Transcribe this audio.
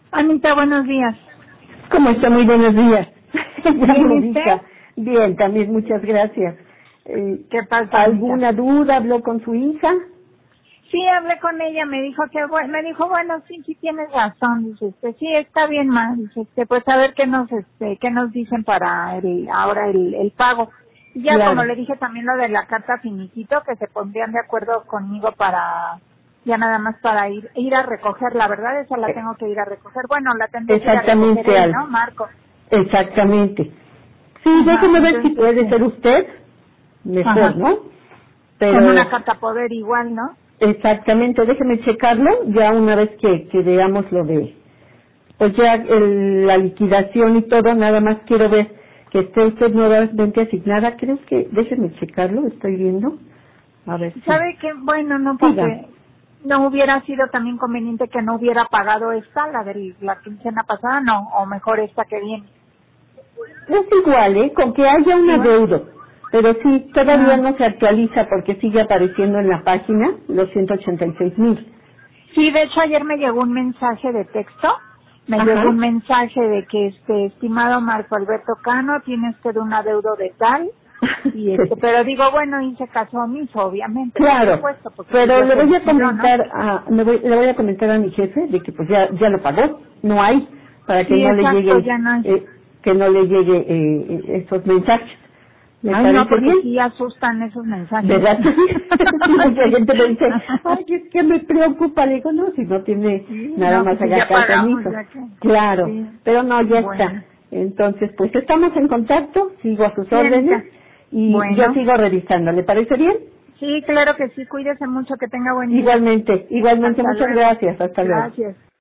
Anita, buenos días. ¿Cómo está? Muy buenos días. ¿Bien usted? Bien, también muchas gracias. ¿Qué pasa, ¿Alguna Anita? duda? ¿Habló con su hija? Sí, hablé con ella, me dijo bueno, sí tienes razón, dice, sí, está bien, ma, dice, pues a ver qué nos dicen para el pago. Y ya como Claro. le dije también lo de la carta finiquito, que se pondrían de acuerdo conmigo ya nada más para ir a recoger, la verdad esa la tengo que ir a recoger, bueno, la tendría que ir a recoger Exactamente, él, Al. ¿no, Marco? Exactamente. Sí, Ajá, déjeme ver si entonces, puede ser usted. Mejor, ajá, ¿no? con una Pero, carta poder igual, ¿no? exactamente, déjeme checarlo ya una vez que veamos lo de, pues ya la liquidación y todo, nada más quiero ver que esté usted nuevamente asignada. Creo que, déjeme checarlo, estoy viendo. A ver si. ¿Sabe qué? Bueno, no, Diga. porque no hubiera sido también conveniente que no hubiera pagado la de la quincena pasada, no, o mejor esta que viene. Es igual, con que haya un ¿Igual? adeudo, pero sí, todavía Ah. no se actualiza porque sigue apareciendo en la página los 186,000. Sí, de hecho ayer me llegó un mensaje de texto, me llegó Ajá. un mensaje de que estimado Marco Alberto Cano, tiene usted un adeudo de tal, y Sí. pero digo, bueno, hice caso omiso, obviamente, por Claro, supuesto, porque pues pero ya le se voy a liquidó, ¿no? comentar le voy a comentar a mi jefe de que pues ya lo pagó, no hay, para que Sí, no le exacto, llegue, ya no hay. que no le llegue estos mensajes. ¿Me Ay, no, parece porque bien? sí asustan esos mensajes. ¿Verdad que sí? Mucha gente me dice, ay, es que me preocupa. Le digo, no, si no tiene Sí, nada no, más pues si haga ya caso pagamos, omiso. ya que. Claro, Sí, pero no, ya está. bueno. Entonces, pues estamos en contacto, sigo a sus Sí, órdenes Anita. y yo Bueno. sigo revisando. ¿Le parece bien? Sí, claro que sí, cuídese mucho, que tenga buen día. Igualmente, Hasta muchas luego. gracias. Hasta luego. Gracias.